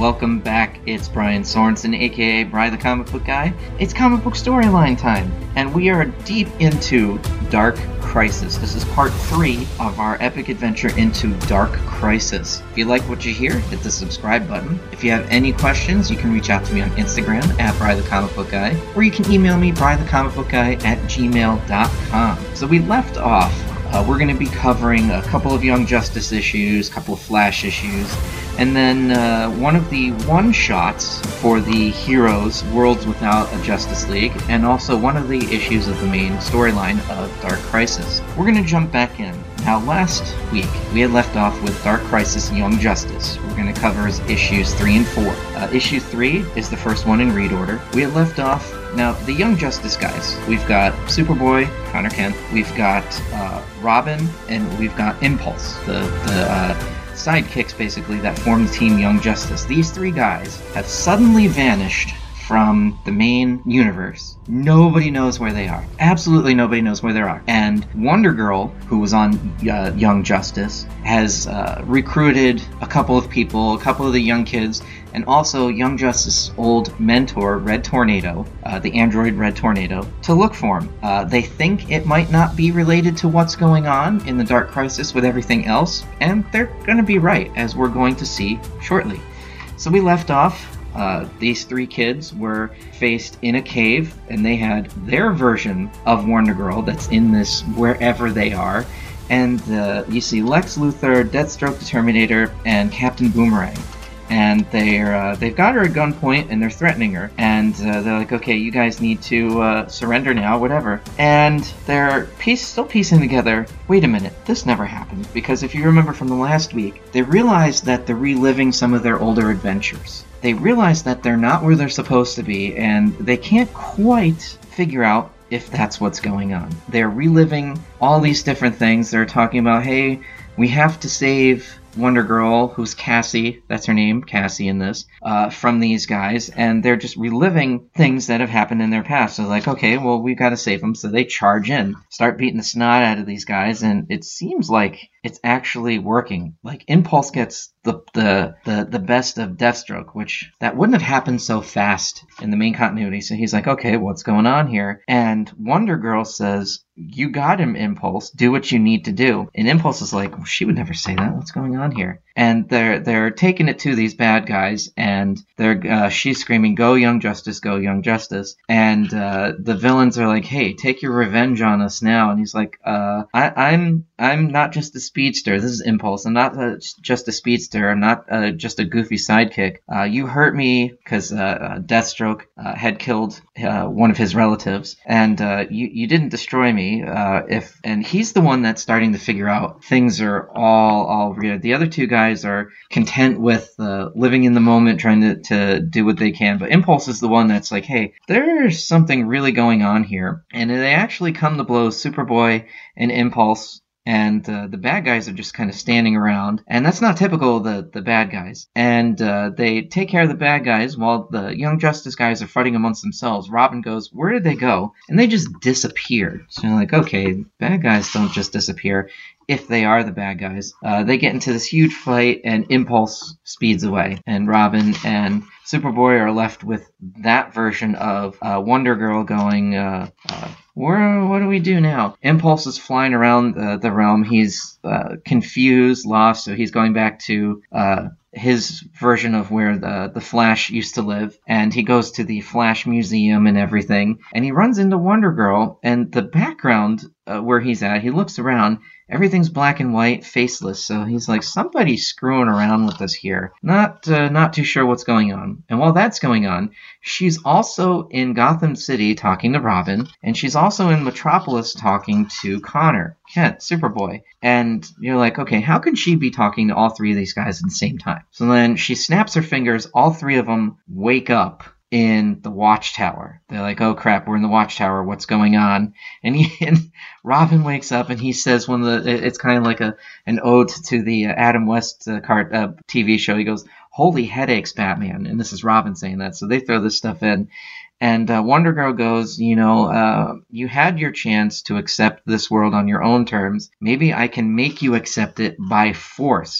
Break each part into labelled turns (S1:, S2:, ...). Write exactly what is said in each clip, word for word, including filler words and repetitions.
S1: welcome back. It's Brian Sorensen, aka Bri the Comic Book Guy. It's comic book storyline time, and we are deep into Dark Crisis. This is part three of our epic adventure into Dark Crisis. If you like what you hear, hit the subscribe button. If you have any questions, you can reach out to me on Instagram at Bri the Comic Book Guy, or you can email me Bri the Comic Book Guy at gmail dot com. So we left off. Uh, we're going to be covering a couple of Young Justice issues, a couple of Flash issues, and then uh, one of the one-shots for the Heroes Worlds Without a Justice League, and also one of the issues of the main storyline of Dark Crisis. We're going to jump back in. Now, last week, we had left off with Dark Crisis Young Justice. We're going to cover issues three and four. Uh, issue three is the first one in read order. We had left off. Now, the Young Justice guys, we've got Superboy, Connor Kent, we've got uh, Robin, and we've got Impulse, the, the uh, sidekicks, basically, that form the team Young Justice. These three guys have suddenly vanished from the main universe. Nobody knows where they are. Absolutely nobody knows where they are. And Wonder Girl, who was on uh, Young Justice, has uh, recruited a couple of people, a couple of the young kids, and also Young Justice's old mentor, Red Tornado, uh, the android Red Tornado, to look for him. Uh, they think it might not be related to what's going on in the Dark Crisis with everything else, and they're going to be right, as we're going to see shortly. So we left off. Uh, these three kids were faced in a cave, and they had their version of Wonder Girl that's in this wherever they are. And uh, you see Lex Luthor, Deathstroke the Terminator, and Captain Boomerang. And they're, uh, they've got her at gunpoint, and they're threatening her. And uh, they're like, okay, you guys need to uh, surrender now, whatever. And they're piece, still piecing together, wait a minute, this never happened. Because if you remember from the last week, they realized that they're reliving some of their older adventures. They realize that they're not where they're supposed to be, and they can't quite figure out if that's what's going on. They're reliving all these different things. They're talking about, hey, we have to save Wonder Girl, who's Cassie, that's her name, Cassie in this, uh, from these guys, and they're just reliving things that have happened in their past. So like, okay, well, we've got to save them, so they charge in, start beating the snot out of these guys, and it seems like it's actually working. Like, Impulse gets the, the the the best of Deathstroke, which that wouldn't have happened so fast in the main continuity. So he's like, okay, what's going on here? And Wonder Girl says, you got him, Impulse. Do what you need to do. And Impulse is like, well, she would never say that. What's going on here? And they're they're taking it to these bad guys, and they're uh, she's screaming, "Go Young Justice, go Young Justice!" And uh, the villains are like, "Hey, take your revenge on us now!" And he's like, uh, I, "I'm I'm not just a speedster. This is Impulse. I'm not uh, just a speedster. I'm not uh, just a goofy sidekick. Uh, you hurt me because uh, uh, Deathstroke uh, had killed uh, one of his relatives, and uh, you you didn't destroy me. Uh, if and he's the one that's starting to figure out things are all all weird. The other two guys are content with uh, living in the moment, trying to, to do what they can. But Impulse is the one that's like, hey, there's something really going on here. And they actually come to blows, Superboy and Impulse. And uh, the bad guys are just kind of standing around. And that's not typical of the, the bad guys. And uh, they take care of the bad guys while the Young Justice guys are fighting amongst themselves. Robin goes, where did they go? And they just disappeared. So you're like, okay, bad guys don't just disappear if they are the bad guys. Uh, they get into this huge fight, and Impulse speeds away. And Robin and Superboy are left with that version of uh, Wonder Girl going, uh, uh, where, what do we do now? Impulse is flying around uh, the realm. He's uh, confused, lost, so he's going back to uh, his version of where the, the Flash used to live. And he goes to the Flash Museum and everything. And he runs into Wonder Girl, and the background uh, where he's at, he looks around, everything's black and white, faceless. So he's like, somebody's screwing around with us here. Not uh, not too sure what's going on. And while that's going on, she's also in Gotham City talking to Robin. And she's also in Metropolis talking to Connor Kent, Superboy. And you're like, okay, how can she be talking to all three of these guys at the same time? So then she snaps her fingers. All three of them wake up in the Watchtower. They're like, oh crap, we're in the Watchtower, what's going on? And, he, and Robin wakes up and he says one of the, it's kind of like a an ode to the uh, Adam West uh, cart, uh, T V show. He goes, holy headaches, Batman. And this is Robin saying that. So they throw this stuff in. And uh, Wonder Girl goes, you know, uh, you had your chance to accept this world on your own terms. Maybe I can make you accept it by force.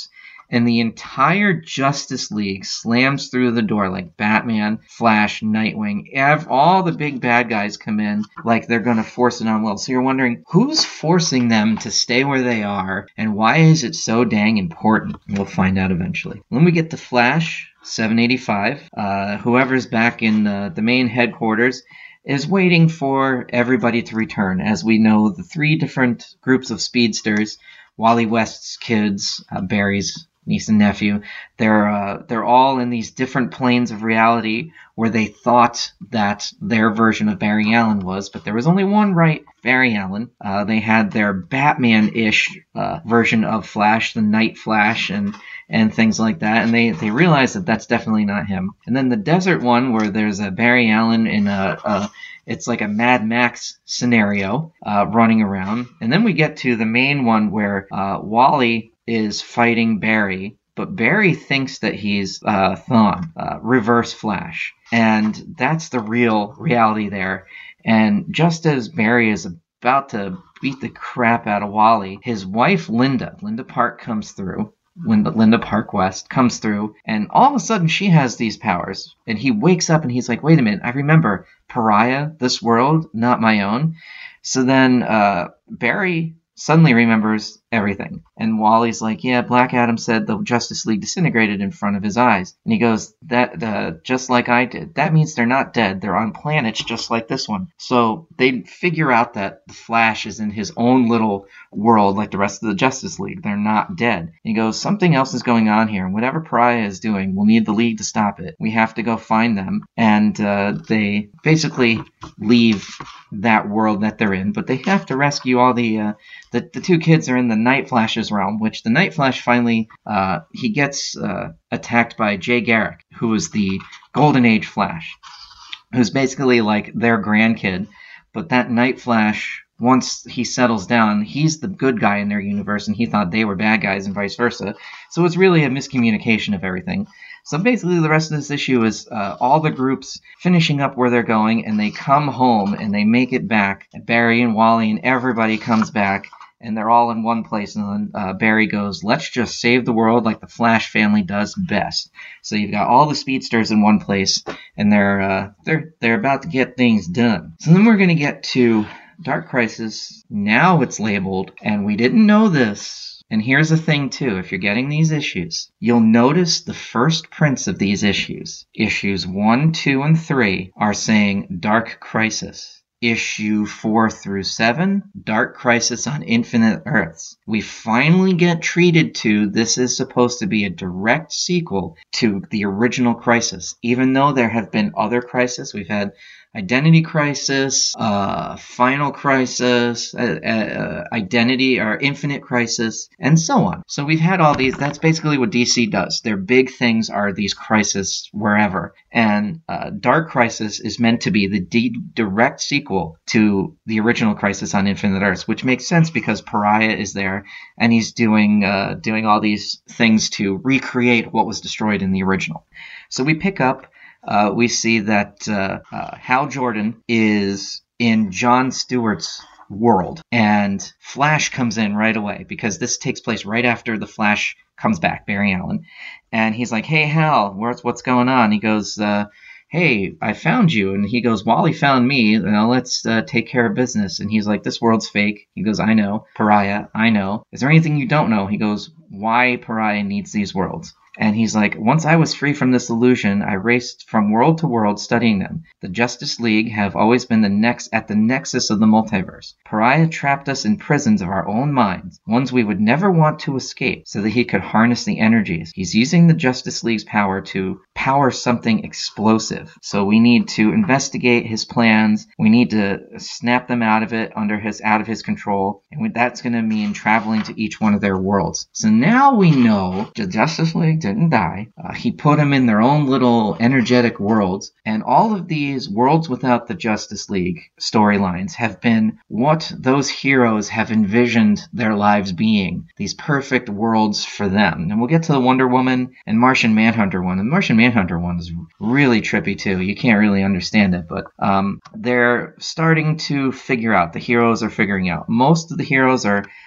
S1: and the entire Justice League slams through the door, like Batman, Flash, Nightwing. Ev- all the big bad guys come in like they're going to force it on Will. So you're wondering, who's forcing them to stay where they are, and why is it so dang important? We'll find out eventually. When we get to Flash, seven eighty-five, uh, whoever's back in the, the main headquarters is waiting for everybody to return. As we know, the three different groups of speedsters, Wally West's kids, uh, Barry's niece and nephew, they're uh, they're all in these different planes of reality where they thought that their version of Barry Allen was, but there was only one right Barry Allen. Uh, they had their Batman-ish uh, version of Flash, the Night Flash, and and things like that, and they, they realized that that's definitely not him. And then the desert one, where there's a Barry Allen in a, a it's like a Mad Max scenario uh, running around. And then we get to the main one where uh, Wally is fighting Barry, but Barry thinks that he's uh, Thawne, uh, Reverse Flash. And that's the real reality there. And just as Barry is about to beat the crap out of Wally, his wife Linda, Linda Park comes through. Linda, Linda Park West comes through, and all of a sudden she has these powers. And he wakes up and he's like, wait a minute, I remember Pariah, this world, not my own. So then uh, Barry suddenly remembers everything. And Wally's like, yeah, Black Adam said the Justice League disintegrated in front of his eyes. And he goes, that uh, just like I did. That means they're not dead. They're on planets just like this one. So they figure out that the Flash is in his own little world like the rest of the Justice League. They're not dead. And he goes, something else is going on here. And whatever Pariah is doing, we'll need the League to stop it. We have to go find them. And uh, they basically leave that world that they're in. But they have to rescue all the... Uh, the, the two kids are in the Night Flash's realm, which the Night Flash finally... Uh, he gets uh, attacked by Jay Garrick, who is the Golden Age Flash, who's basically like their grandkid. But that Night Flash, once he settles down, he's the good guy in their universe, and he thought they were bad guys and vice versa. So it's really a miscommunication of everything. So basically the rest of this issue is uh, all the groups finishing up where they're going, and they come home and they make it back. And Barry and Wally and everybody comes back, and they're all in one place. And then uh, Barry goes, let's just save the world like the Flash family does best. So you've got all the speedsters in one place, and they're uh, they're they're about to get things done. So then we're going to get to Dark Crisis. Now it's labeled, and we didn't know this. And here's the thing, too. If you're getting these issues, you'll notice the first prints of these issues, issues one, two, and three, are saying Dark Crisis. Issue four through seven, Dark Crisis on Infinite Earths. We finally get treated to this is supposed to be a direct sequel to the original Crisis. Even though there have been other Crisis, we've had Identity Crisis, uh, Final Crisis, uh, uh, Identity or Infinite Crisis, and so on. So we've had all these. That's basically what D C does. Their big things are these crises wherever. And uh, Dark Crisis is meant to be the d- direct sequel to the original Crisis on Infinite Earths, which makes sense because Pariah is there, and he's doing uh, doing all these things to recreate what was destroyed in the original. So we pick up. Uh, we see that uh, uh, Hal Jordan is in John Stewart's world, and Flash comes in right away because this takes place right after the Flash comes back, Barry Allen, and he's like, hey, Hal, what's, what's going on? He goes, uh, hey, I found you, and he goes, Wally found me, you know, let's uh, take care of business, and he's like, this world's fake. He goes, I know. Pariah, I know. Is there anything you don't know? He goes, why Pariah needs these worlds? And he's like, once I was free from this illusion, I raced from world to world studying them. The Justice League have always been the next at the nexus of the multiverse. Pariah trapped us in prisons of our own minds, ones we would never want to escape, so that he could harness the energies. He's using the Justice League's power to power something explosive. So we need to investigate his plans. We need to snap them out of it, under his out of his control. And that's going to mean traveling to each one of their worlds. So now we know the Justice League didn't die. Uh, he put them in their own little energetic worlds. And all of these worlds without the Justice League storylines have been what those heroes have envisioned their lives being. These perfect worlds for them. And we'll get to the Wonder Woman and Martian Manhunter one. And the Martian Manhunter one is really trippy too. You can't really understand it. But um, they're starting to figure out. The heroes are figuring out. Most of the heroes are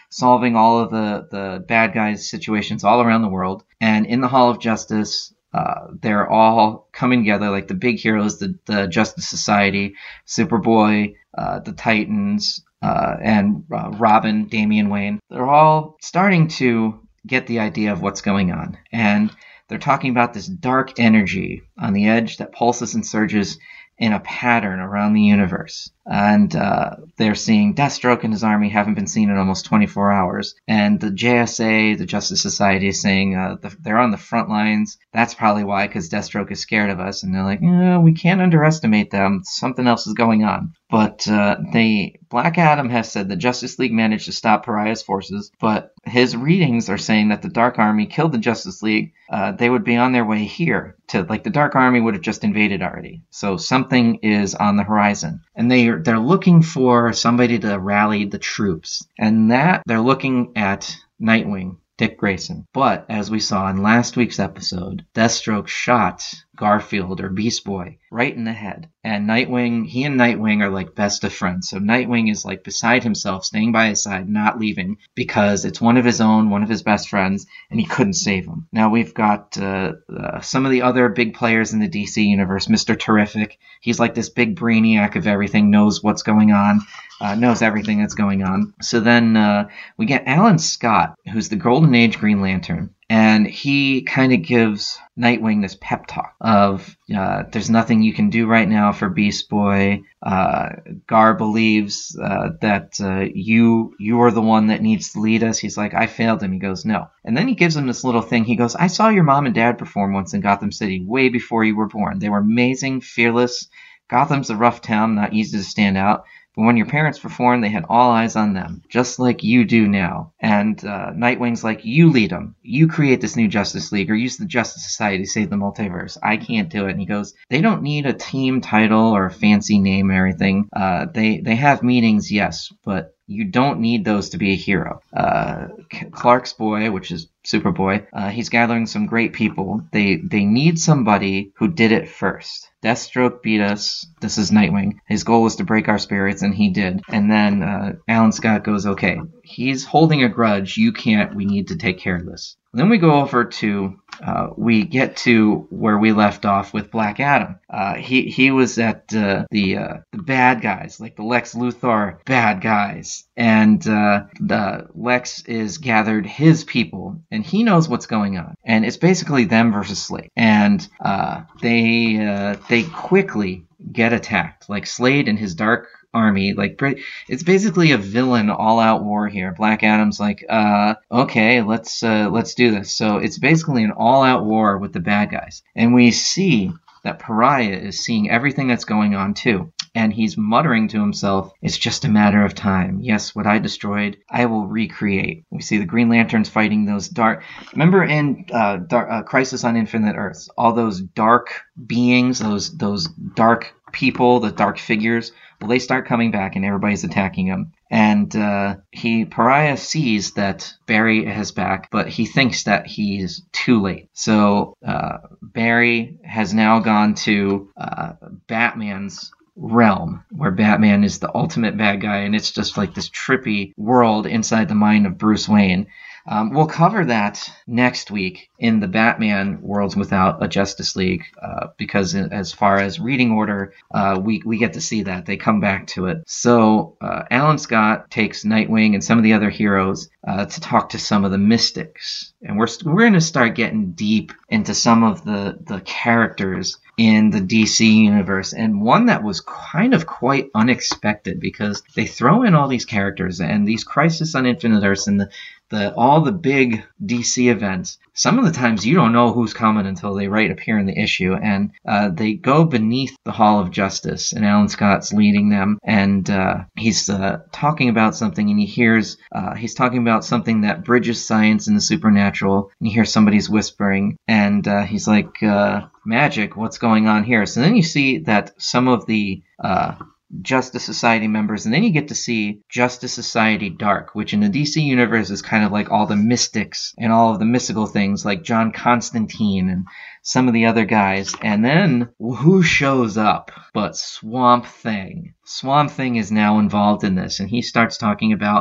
S1: solving all of the, the bad guys' situations all around the world. And in the Hall of Justice, uh, they're all coming together, like the big heroes, the, the Justice Society, Superboy, uh, the Titans, uh, and uh, Robin, Damian Wayne. They're all starting to get the idea of what's going on. And they're talking about this dark energy on the edge that pulses and surges in a pattern around the universe. And uh, they're seeing Deathstroke and his army haven't been seen in almost twenty-four hours. And the J S A, the Justice Society, is saying uh, the, they're on the front lines. That's probably why, because Deathstroke is scared of us. And they're like, eh, we can't underestimate them. Something else is going on. But uh, they Black Adam has said the Justice League managed to stop Pariah's forces, but his readings are saying that the Dark Army killed the Justice League. Uh, they would be on their way here. To like the Dark Army would have just invaded already. So something is on the horizon. And they they're looking for somebody to rally the troops. And that they're looking at Nightwing, Dick Grayson. But as we saw in last week's episode, Deathstroke shot Garfield or Beast Boy right in the head. And Nightwing, he and Nightwing are like best of friends. So Nightwing is like beside himself, staying by his side, not leaving, because it's one of his own, one of his best friends, and he couldn't save him. Now we've got uh, uh, some of the other big players in the D C universe. Mister Terrific, he's like this big brainiac of everything, knows what's going on, uh, knows everything that's going on. So then uh, we get Alan Scott, who's the Golden Age Green Lantern. And he kind of gives Nightwing this pep talk of uh, there's nothing you can do right now for Beast Boy. Uh, Gar believes uh, that uh, you you are the one that needs to lead us. He's like, I failed him. He goes, no. And then he gives him this little thing. He goes, I saw your mom and dad perform once in Gotham City way before you were born. They were amazing, fearless. Gotham's a rough town, not easy to stand out. But when your parents performed, they had all eyes on them, just like you do now. And uh, Nightwing's like, you lead them. You create this new Justice League or use the Justice Society to save the multiverse. I can't do it. And he goes, they don't need a team title or a fancy name or everything. Uh, they, they have meetings, yes, but you don't need those to be a hero. Uh, Clark's boy, which is Superboy, uh, he's gathering some great people. They they need somebody who did it first. Deathstroke beat us. This is Nightwing. His goal was to break our spirits, and he did. And then uh, Alan Scott goes, okay, he's holding a grudge. You can't. We need to take care of this. Then we go over to, uh, we get to where we left off with Black Adam. Uh, he he was at uh, the uh, the bad guys, like the Lex Luthor bad guys. And uh, the Lex is gathered his people, and he knows what's going on. And it's basically them versus Slade. And uh, they uh, they quickly get attacked, like Slade and his dark army. Like, it's basically a villain all-out war here. Black Adam's like, uh, okay, let's uh, let's do this. So it's basically an all-out war with the bad guys. And we see that Pariah is seeing everything that's going on too. And he's muttering to himself, it's just a matter of time. Yes, what I destroyed, I will recreate. We see the Green Lanterns fighting those dark... Remember in uh, dark, uh, Crisis on Infinite Earths, all those dark beings, those those dark people, the dark figures, well, they start coming back and everybody's attacking him. And uh, he Pariah sees that Barry is back, but he thinks that he's too late. So uh, Barry has now gone to uh, Batman's realm, where Batman is the ultimate bad guy, and it's just like this trippy world inside the mind of Bruce Wayne. Um, we'll cover that next week in the Batman Worlds Without a Justice League, uh, because as far as reading order, uh, we, we get to see that. They come back to it. So uh, Alan Scott takes Nightwing and some of the other heroes uh, to talk to some of the mystics. And we're we're going to start getting deep into some of the, the characters in the D C universe, and one that was kind of quite unexpected, because they throw in all these characters and these Crisis on Infinite Earths and the The, all the big D C events. Some of the times you don't know who's coming until they right appear in the issue, and uh, they go beneath the Hall of Justice, and Alan Scott's leading them, and uh, he's uh, talking about something, and he hears uh, he's talking about something that bridges science and the supernatural, and you hear somebody's whispering, and uh, he's like, uh, magic, what's going on here? So then you see that some of the uh, Justice Society members, and then you get to see Justice Society Dark, which in the D C universe is kind of like all the mystics and all of the mystical things, like John Constantine and some of the other guys. And then who shows up but Swamp Thing? Swamp Thing is now involved in this, and he starts talking about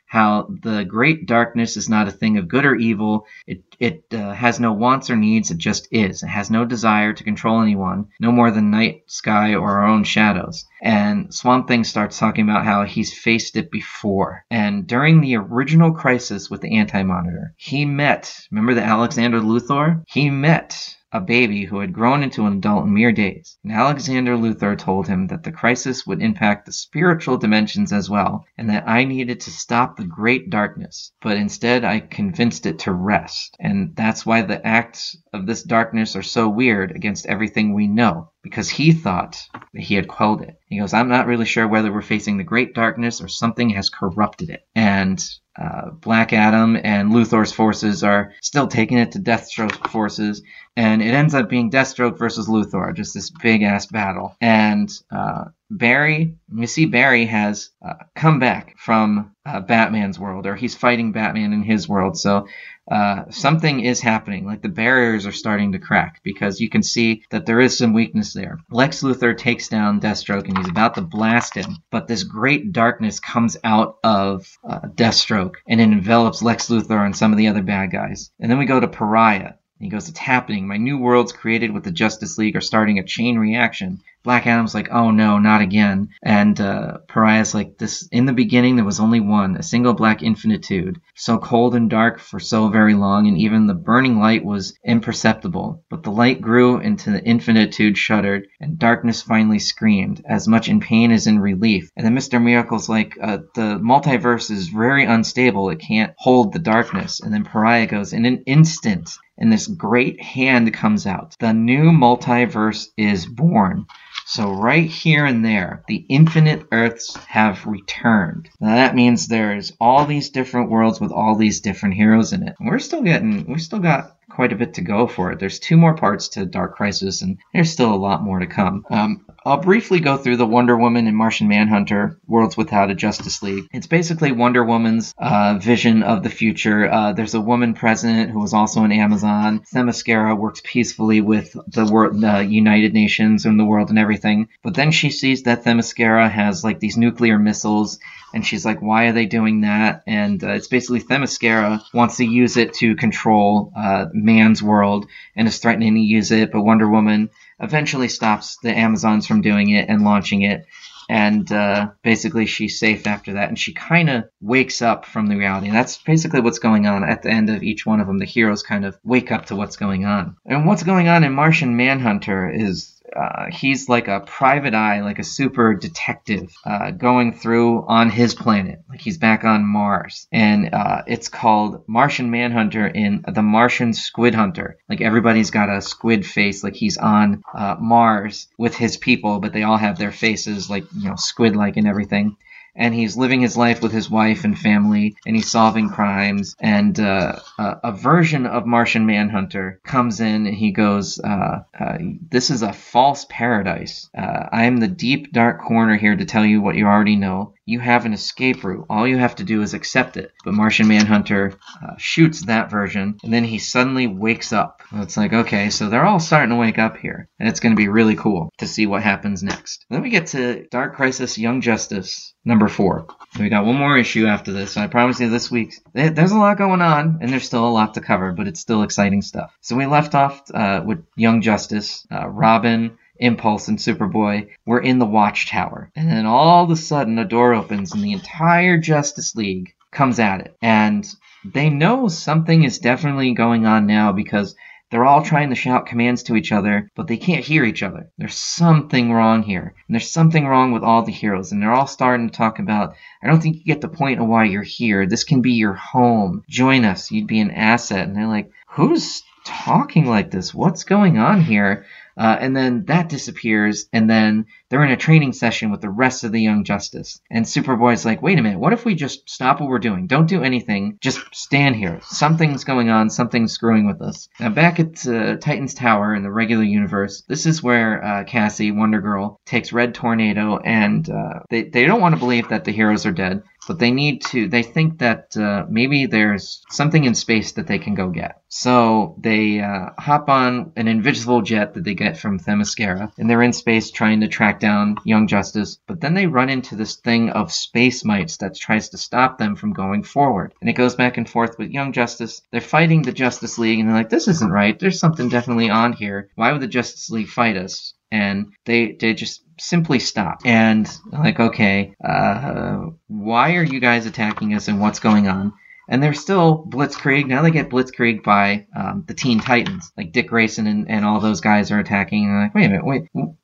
S1: how the great darkness is not a thing of good or evil. It, it uh, has no wants or needs. It just is. It has no desire to control anyone, no more than night, sky, or our own shadows. And Swamp Thing starts talking about how he's faced it before. And during the original crisis with the Anti-Monitor, he met, remember the Alexander Luthor? He met a baby who had grown into an adult in mere days. And Alexander Luthor told him that the crisis would impact the spiritual dimensions as well, and that I needed to stop the great darkness, but instead I convinced it to rest. And that's why the acts of this darkness are so weird against everything we know, because he thought that he had quelled it. He goes, I'm not really sure whether we're facing the great darkness or something has corrupted it. And uh, Black Adam and Luthor's forces are still taking it to Deathstroke's forces, and it ends up being Deathstroke versus Luthor, just this big-ass battle. And uh, Barry, you see Barry has uh, come back from uh, Batman's world, or he's fighting Batman in his world, so Uh, something is happening, like the barriers are starting to crack, because you can see that there is some weakness there. Lex Luthor takes down Deathstroke and he's about to blast him, but this great darkness comes out of uh, Deathstroke and it envelops Lex Luthor and some of the other bad guys. And then we go to Pariah. He goes, it's happening. My new worlds created with the Justice League are starting a chain reaction. Black Adam's like, oh no, not again. And uh, Pariah's like, this. In the beginning there was only one, a single black infinitude, so cold and dark for so very long, and even the burning light was imperceptible. But the light grew into the infinitude shuddered, and darkness finally screamed, as much in pain as in relief. And then Mister Miracle's like, uh, the multiverse is very unstable, it can't hold the darkness. And then Pariah goes, in an instant, and this great hand comes out. The new multiverse is born. So right here and there, the infinite Earths have returned. Now that means there's all these different worlds with all these different heroes in it. And we're still getting, we still got quite a bit to go for it. There's two more parts to Dark Crisis, and there's still a lot more to come. Um, I'll briefly go through the Wonder Woman and Martian Manhunter Worlds Without a Justice League. It's basically Wonder Woman's uh, vision of the future. Uh, there's a woman president who was also an Amazon. Themyscira works peacefully with the world, uh, United Nations and the world and everything. But then she sees that Themyscira has like these nuclear missiles, and she's like, why are they doing that? And uh, it's basically Themyscira wants to use it to control uh, man's world and is threatening to use it, but Wonder Woman eventually stops the Amazons from doing it and launching it. And uh, basically she's safe after that, and she kind of wakes up from the reality. And that's basically what's going on at the end of each one of them. The heroes kind of wake up to what's going on. And what's going on in Martian Manhunter is uh, he's like a private eye, like a super detective uh, going through on his planet. Like he's back on Mars. And uh, it's called Martian Manhunter in the Martian Squid Hunter. Like everybody's got a squid face, like he's on uh, Mars with his people, but they all have their faces like, you know, squid-like and everything. And he's living his life with his wife and family, and he's solving crimes. And uh, a, a version of Martian Manhunter comes in, and he goes, uh, uh, this is a false paradise. Uh, I am the deep, dark corner here to tell you what you already know. You have an escape route. All you have to do is accept it. But Martian Manhunter uh, shoots that version, and then he suddenly wakes up. It's like, okay, so they're all starting to wake up here. And it's going to be really cool to see what happens next. Then we get to Dark Crisis Young Justice number four. So we got one more issue after this. So I promise you this week's, there's a lot going on, and there's still a lot to cover, but it's still exciting stuff. So we left off uh, with Young Justice, uh, Robin, Impulse, and Superboy were in the Watchtower. And then all of a sudden a door opens and the entire Justice League comes at it. And they know something is definitely going on now because they're all trying to shout commands to each other, but they can't hear each other. There's something wrong here. And there's something wrong with all the heroes. And they're all starting to talk about, I don't think you get the point of why you're here. This can be your home. Join us. You'd be an asset. And they're like, who's talking like this? What's going on here? Uh, and then that disappears, and then they're in a training session with the rest of the Young Justice. And Superboy's like, wait a minute, what if we just stop what we're doing? Don't do anything. Just stand here. Something's going on. Something's screwing with us. Now, back at uh, Titan's Tower in the regular universe, this is where uh, Cassie, Wonder Girl, takes Red Tornado, and uh, they, they don't want to believe that the heroes are dead. but they need to, they think that uh, maybe there's something in space that they can go get. So they uh, hop on an invisible jet that they get from Themyscira, and they're in space trying to track down Young Justice, but then they run into this thing of space mites that tries to stop them from going forward. And it goes back and forth with Young Justice. They're fighting the Justice League, and they're like, this isn't right. There's something definitely on here. Why would the Justice League fight us? And they they just simply stop. And like, okay, uh, why are you guys attacking us and what's going on? And they're still blitzkrieg. Now they get blitzkrieg by um, the Teen Titans. Like Dick Grayson and, and all those guys are attacking. And they're like, wait a minute, wait,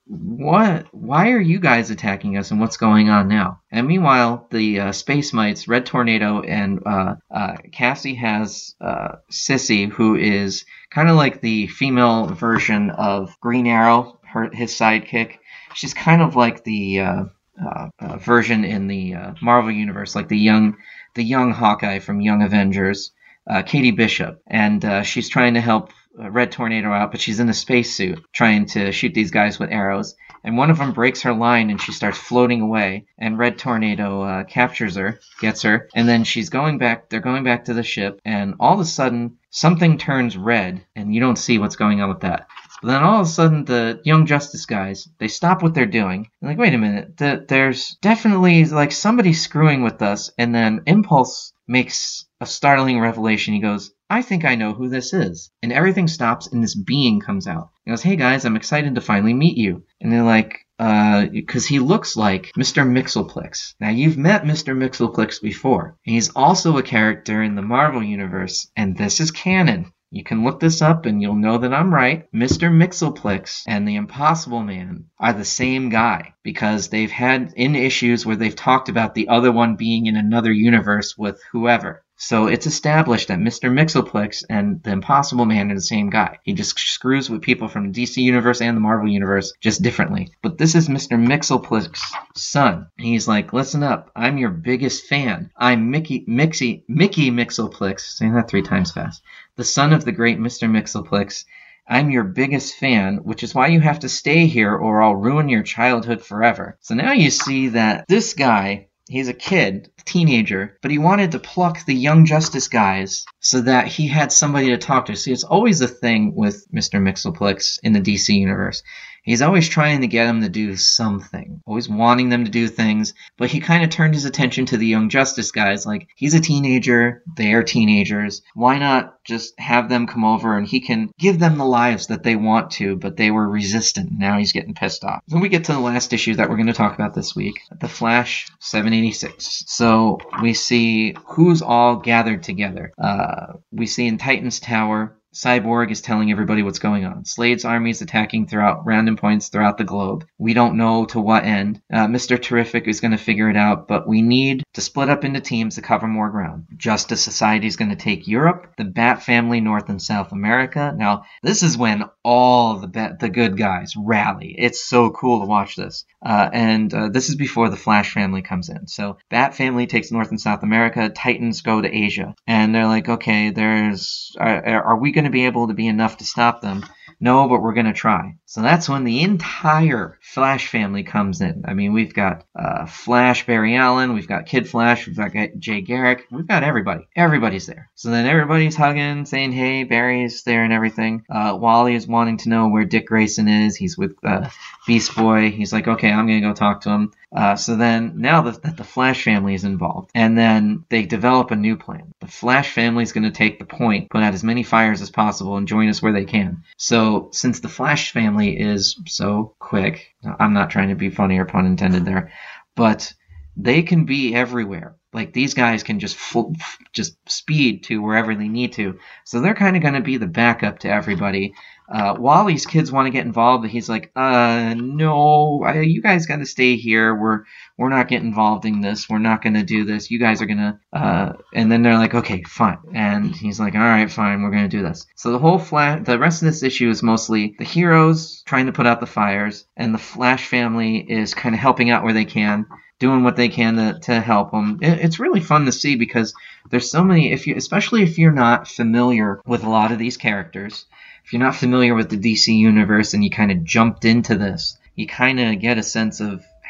S1: what? Why are you guys attacking us and what's going on now? And meanwhile, the uh, Space Mites, Red Tornado, and uh, uh, Cassie has uh, Sissy, who is kind of like the female version of Green Arrow, her his sidekick. She's kind of like the uh, uh, uh, version in the uh, Marvel Universe, like the young... the young Hawkeye from Young Avengers, uh, Katie Bishop, and uh, she's trying to help uh, Red Tornado out, but she's in a spacesuit trying to shoot these guys with arrows, and one of them breaks her line and she starts floating away, and Red Tornado uh, captures her, gets her, and then she's going back, they're going back to the ship, and all of a sudden, something turns red, and you don't see what's going on with that. But then all of a sudden, the Young Justice guys, they stop what they're doing. They're like, wait a minute, th- there's definitely, like, somebody screwing with us. And then Impulse makes a startling revelation. He goes, I think I know who this is. And everything stops, and this being comes out. He goes, hey guys, I'm excited to finally meet you. And they're like, uh, because he looks like Mister Mxyzptlk. Now, you've met Mister Mxyzptlk before. And he's also a character in the Marvel Universe, and this is canon. You can look this up and you'll know that I'm right. Mister Mxyzptlk and the Impossible Man are the same guy because they've had in issues where they've talked about the other one being in another universe with whoever. So it's established that Mister Mxyzptlk and the Impossible Man are the same guy. He just screws with people from the D C Universe and the Marvel Universe just differently. But this is Mister Mxyzptlk's son. He's like, listen up, I'm your biggest fan. I'm Mickey Mixie, Mickey Mxyzptlk, saying that three times fast, the son of the great Mister Mxyzptlk. I'm your biggest fan, which is why you have to stay here or I'll ruin your childhood forever. So now you see that this guy, he's a kid, teenager, but he wanted to pluck the Young Justice guys so that he had somebody to talk to. See, it's always a thing with Mister Mxyzptlk in the D C Universe. He's always trying to get them to do something, always wanting them to do things, but he kind of turned his attention to the Young Justice guys. Like, he's a teenager, they are teenagers. Why not just have them come over and he can give them the lives that they want to, but they were resistant. Now he's getting pissed off. So we get to the last issue that we're going to talk about this week, The Flash seven eighty-six. So we see who's all gathered together. Uh, we see in Titan's Tower, Cyborg is telling everybody what's going on. Slade's army is attacking throughout random points throughout the globe. We don't know to what end. Uh, Mister Terrific is going to figure it out, but we need to split up into teams to cover more ground. Justice Society is going to take Europe, the Bat Family North and South America. Now, this is when all the ba- the good guys rally. It's so cool to watch this. Uh, and uh, this is before the Flash family comes in. So Bat Family takes North and South America. Titans go to Asia. And they're like, okay, there's are, are we going to be able to be enough to stop them? No, but we're going to try. So that's when the entire Flash family comes in. I mean, we've got uh, Flash Barry Allen, we've got Kid Flash, we've got Jay Garrick, we've got everybody. Everybody's there. So then everybody's hugging, saying, hey, Barry's there and everything. Uh, Wally is wanting to know where Dick Grayson is. He's with uh, Beast Boy. He's like, okay, I'm going to go talk to him. Uh, so then now that the, the Flash family is involved, and then they develop a new plan. The Flash family is going to take the point, put out as many fires as possible, and join us where they can. So since the Flash family is so quick, I'm not trying to be funny or pun intended there, but they can be everywhere. Like, these guys can just full, just speed to wherever they need to. So they're kind of going to be the backup to everybody. Uh, Wally's kids want to get involved, but he's like, uh, no, I, you guys got to stay here. We're we're not getting involved in this. We're not going to do this. You guys are going to, uh, and then they're like, okay, fine. And he's like, all right, fine, we're going to do this. So the whole flat, the rest of this issue is mostly the heroes trying to put out the fires, and the Flash family is kind of helping out where they can, doing what they can to, to help them. It, it's really fun to see because there's so many, if you, especially if you're not familiar with a lot of these characters, if you're not familiar with the D C universe and you kind of jumped into this, you kind of get a sense of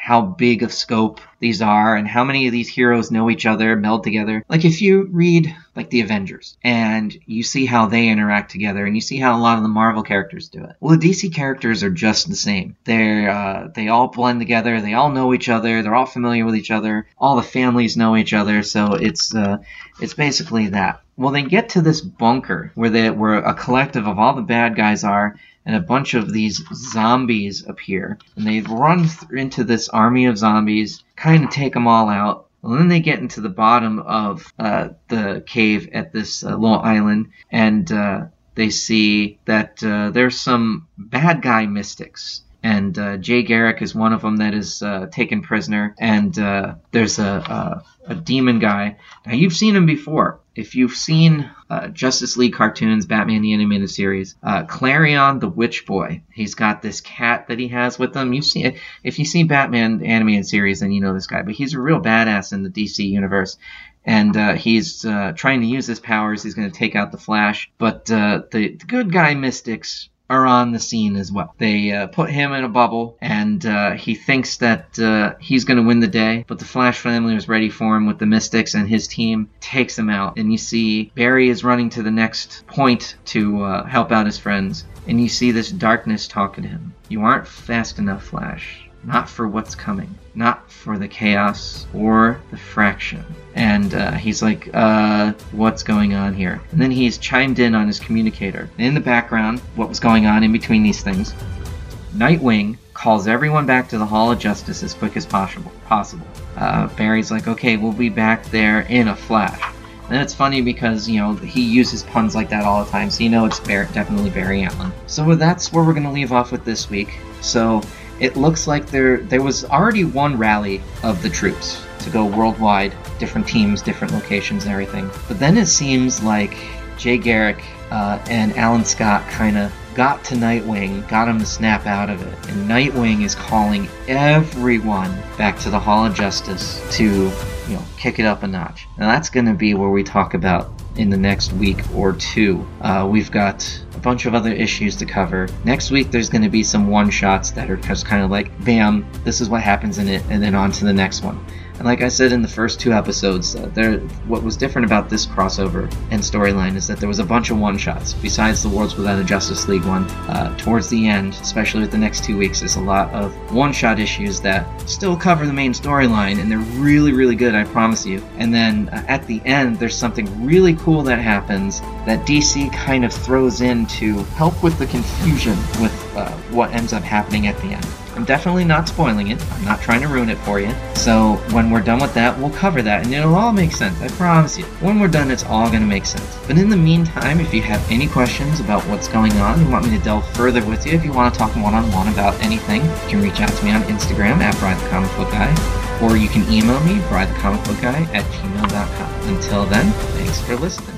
S1: how big of scope these are and how many of these heroes know each other, meld together. Like if you read like the Avengers and you see how they interact together and you see how a lot of the Marvel characters do it. Well, the D C characters are just the same. They're uh, they all blend together. They all know each other. They're all familiar with each other. All the families know each other. So it's uh, it's basically that. Well, they get to this bunker where they where a collective of all the bad guys are, and a bunch of these zombies appear, and they run th- into this army of zombies, kind of take them all out. And then they get into the bottom of uh, the cave at this uh, little island, and uh, they see that uh, there's some bad guy mystics. And uh, Jay Garrick is one of them that is uh, taken prisoner. And uh, there's a, a, a demon guy. Now, you've seen him before. If you've seen uh, Justice League cartoons, Batman the Animated Series, uh, Clarion the Witch Boy, he's got this cat that he has with him. You see, if you see Batman the Animated Series, then you know this guy. But he's a real badass in the D C universe. And uh, he's uh, trying to use his powers. He's going to take out the Flash. But uh, the, the good guy mystics are on the scene as well. They uh, put him in a bubble, and uh, he thinks that uh, he's going to win the day, but the Flash family was ready for him with the Mystics, and his team takes him out. And you see Barry is running to the next point to uh, help out his friends, and you see this darkness talking to him. You aren't fast enough, Flash. Not for what's coming. Not for the chaos or the fraction. And uh, he's like, uh, what's going on here? And then he's chimed in on his communicator. And in the background, what was going on in between these things, Nightwing calls everyone back to the Hall of Justice as quick as possible. possible. Uh, Barry's like, okay, we'll be back there in a flash. And it's funny because, you know, he uses puns like that all the time, so you know it's Barry, definitely Barry Allen. So that's where we're going to leave off with this week. So it looks like there there was already one rally of the troops to go worldwide, different teams, different locations and everything. But then it seems like Jay Garrick uh, and Alan Scott kind of got to Nightwing, got him to snap out of it. And Nightwing is calling everyone back to the Hall of Justice to, you know, kick it up a notch. Now that's going to be where we talk about in the next week or two. Uh, we've got a bunch of other issues to cover. Next week there's going to be some one-shots that are just kind of like, bam, this is what happens in it, and then on to the next one. And like I said in the first two episodes, uh, there, what was different about this crossover and storyline is that there was a bunch of one-shots. Besides the Worlds Without a Justice League one, uh, towards the end, especially with the next two weeks, there's a lot of one-shot issues that still cover the main storyline, and they're really, really good, I promise you. And then uh, at the end, there's something really cool that happens that D C kind of throws in to help with the confusion with uh, what ends up happening at the end. I'm definitely not spoiling it. I'm not trying to ruin it for you. So when we're done with that, we'll cover that, and it'll all make sense. I promise you. When we're done, it's all going to make sense. But in the meantime, if you have any questions about what's going on, you want me to delve further with you, if you want to talk one-on-one about anything, you can reach out to me on Instagram at Bri the Comic Book Guy, or you can email me, Bri the Comic Book Guy at gmail dot com. Until then, thanks for listening.